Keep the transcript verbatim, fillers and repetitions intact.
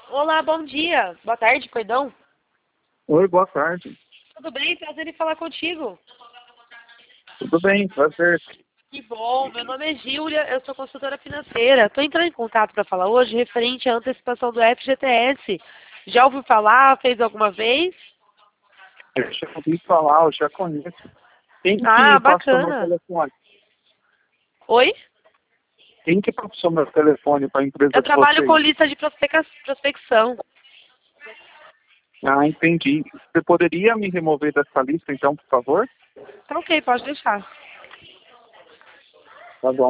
Olá, bom dia. Boa tarde, perdão. Oi, boa tarde. Tudo bem? Prazer em falar contigo. Tudo bem, prazer. Que bom. Meu nome é Gília, eu sou consultora financeira. Estou entrando em contato para falar hoje referente à antecipação do F G T S. Já ouviu falar? Fez alguma vez? Eu já ouvi falar, eu já conheço. Quem Ah, que passou meu bacana. telefone? Oi? Quem que passou meu telefone para a empresa Eu de trabalho com vocês? lista de prospecca- prospecção. Ah, entendi. Você poderia me remover dessa lista, então, por favor? Tá ok, pode deixar. Tá bom.